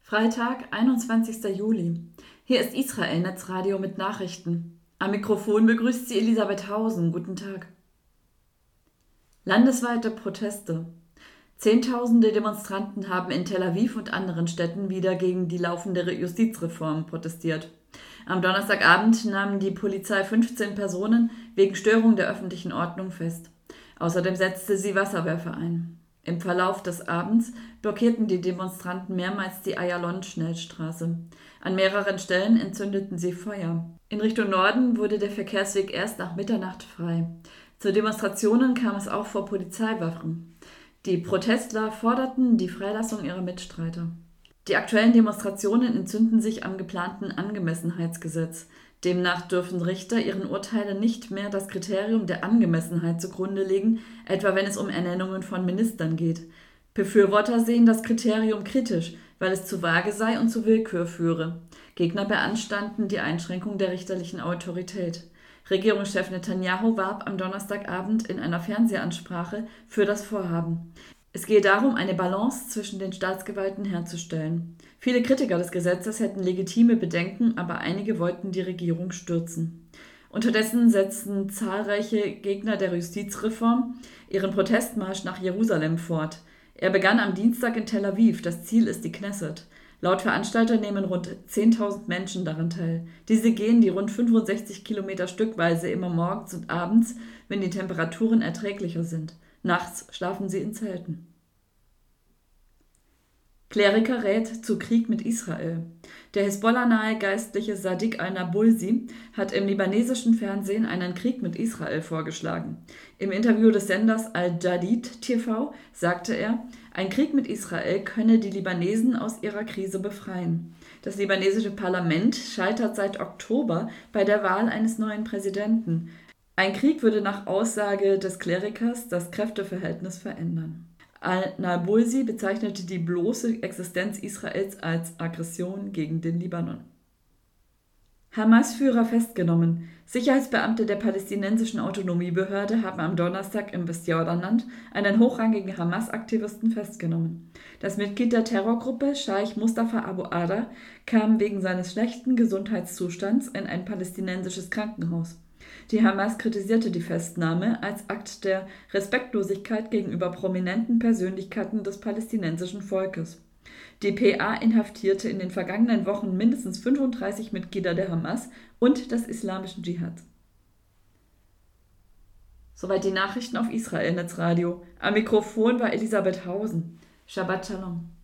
Freitag, 21. Juli. Hier ist Israel Netzradio mit Nachrichten. Am Mikrofon begrüßt sie Elisabeth Hausen. Guten Tag. Landesweite Proteste. Zehntausende Demonstranten haben in Tel Aviv und anderen Städten wieder gegen die laufende Justizreform protestiert. Am Donnerstagabend nahm die Polizei 15 Personen wegen Störung der öffentlichen Ordnung fest. Außerdem setzte sie Wasserwerfer ein. Im Verlauf des Abends blockierten die Demonstranten mehrmals die Ayalon-Schnellstraße. An mehreren Stellen entzündeten sie Feuer. In Richtung Norden wurde der Verkehrsweg erst nach Mitternacht frei. Zu Demonstrationen kam es auch vor Polizeiwachen. Die Protestler forderten die Freilassung ihrer Mitstreiter. Die aktuellen Demonstrationen entzünden sich am geplanten Angemessenheitsgesetz. Demnach dürfen Richter ihren Urteilen nicht mehr das Kriterium der Angemessenheit zugrunde legen, etwa wenn es um Ernennungen von Ministern geht. Befürworter sehen das Kriterium kritisch, weil es zu vage sei und zu Willkür führe. Gegner beanstanden die Einschränkung der richterlichen Autorität. Regierungschef Netanyahu warb am Donnerstagabend in einer Fernsehansprache für das Vorhaben. Es gehe darum, eine Balance zwischen den Staatsgewalten herzustellen. Viele Kritiker des Gesetzes hätten legitime Bedenken, aber einige wollten die Regierung stürzen. Unterdessen setzten zahlreiche Gegner der Justizreform ihren Protestmarsch nach Jerusalem fort. Er begann am Dienstag in Tel Aviv, das Ziel ist die Knesset. Laut Veranstalter nehmen rund 10.000 Menschen daran teil. Diese gehen die rund 65 Kilometer stückweise immer morgens und abends, wenn die Temperaturen erträglicher sind. Nachts schlafen sie in Zelten. Kleriker rät zu Krieg mit Israel. Der Hisbollah-nahe Geistliche Sadiq al-Nabulsi hat im libanesischen Fernsehen einen Krieg mit Israel vorgeschlagen. Im Interview des Senders Al-Jadid TV sagte er, ein Krieg mit Israel könne die Libanesen aus ihrer Krise befreien. Das libanesische Parlament scheitert seit Oktober bei der Wahl eines neuen Präsidenten. Ein Krieg würde nach Aussage des Klerikers das Kräfteverhältnis verändern. Al-Nabulsi bezeichnete die bloße Existenz Israels als Aggression gegen den Libanon. Hamas-Führer festgenommen. Sicherheitsbeamte der palästinensischen Autonomiebehörde haben am Donnerstag im Westjordanland einen hochrangigen Hamas-Aktivisten festgenommen. Das Mitglied der Terrorgruppe, Scheich Mustafa Abu Ada, kam wegen seines schlechten Gesundheitszustands in ein palästinensisches Krankenhaus. Die Hamas kritisierte die Festnahme als Akt der Respektlosigkeit gegenüber prominenten Persönlichkeiten des palästinensischen Volkes. Die PA inhaftierte in den vergangenen Wochen mindestens 35 Mitglieder der Hamas und des islamischen Dschihad. Soweit die Nachrichten auf Israel Netzradio. Am Mikrofon war Elisabeth Hausen. Shabbat Shalom.